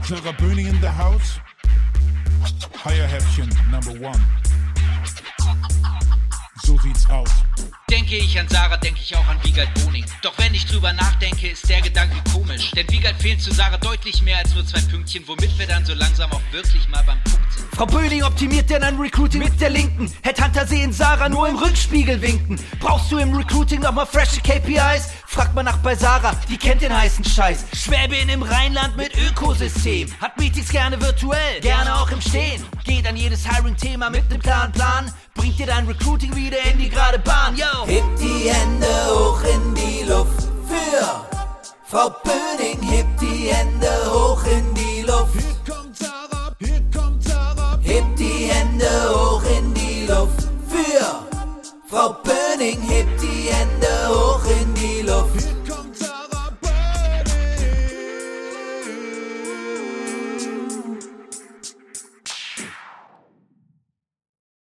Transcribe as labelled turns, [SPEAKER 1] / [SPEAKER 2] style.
[SPEAKER 1] Sarah Böning in the house. Heierhäppchen Number 1. So sieht's aus.
[SPEAKER 2] Denke ich an Sarah, denke ich auch an Wiegald Boning. Doch wenn ich drüber nachdenke, ist der Gedanke komisch. Denn Wiegald fehlt zu Sarah deutlich mehr als nur 2 Pünktchen, womit wir dann so langsam auch wirklich mal beim Punkt sind.
[SPEAKER 3] Frau Böning optimiert denn ein Recruiting mit der Linken. Headhunter sehen Sarah nur im Rückspiegel winken. Brauchst du im Recruiting nochmal frische KPIs? Frag mal nach bei Sarah, die kennt den heißen Scheiß. Schwäbin im Rheinland mit Ökosystem. Hat Meetings gerne virtuell, gerne auch im Stehen. Geht an jedes Hiring-Thema mit nem klaren Plan. Bringt dir dein Recruiting wieder in die gerade Bahn, yo!
[SPEAKER 4] Heb die Hände hoch in die Luft für Frau Böning, heb die Hände hoch in die Luft.
[SPEAKER 1] Hier kommt Sarah, hier kommt Sarah.
[SPEAKER 4] Heb die Hände hoch in die Luft für Frau Böning, heb die Hände